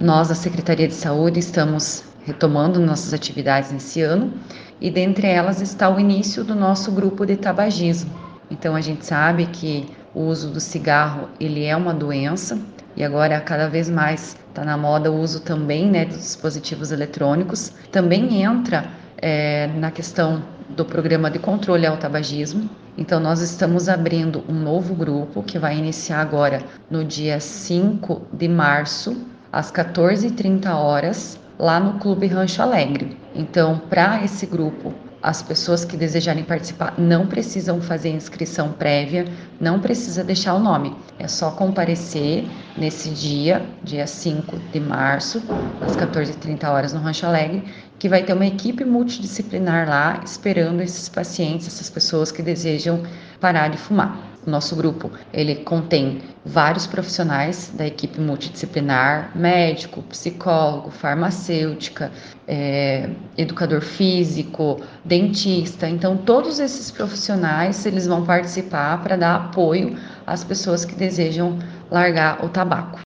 Nós, da Secretaria de Saúde, estamos retomando nossas atividades nesse ano e dentre elas está o início do nosso grupo de tabagismo. Então a gente sabe que o uso do cigarro ele é uma doença e agora cada vez mais está na moda o uso também, né, dos dispositivos eletrônicos. Também entra na questão do programa de controle ao tabagismo. Então nós estamos abrindo um novo grupo que vai iniciar agora no dia 5 de março, às 14h30, lá no Clube Rancho Alegre. Então, para esse grupo, as pessoas que desejarem participar não precisam fazer inscrição prévia, não precisa deixar o nome. É só comparecer nesse dia 5 de março, às 14h30 no Rancho Alegre, que vai ter uma equipe multidisciplinar lá esperando esses pacientes, essas pessoas que desejam parar de fumar. O nosso grupo, ele contém vários profissionais da equipe multidisciplinar, médico, psicólogo, farmacêutica, educador físico, dentista. Então, todos esses profissionais, eles vão participar para dar apoio às pessoas que desejam largar o tabaco.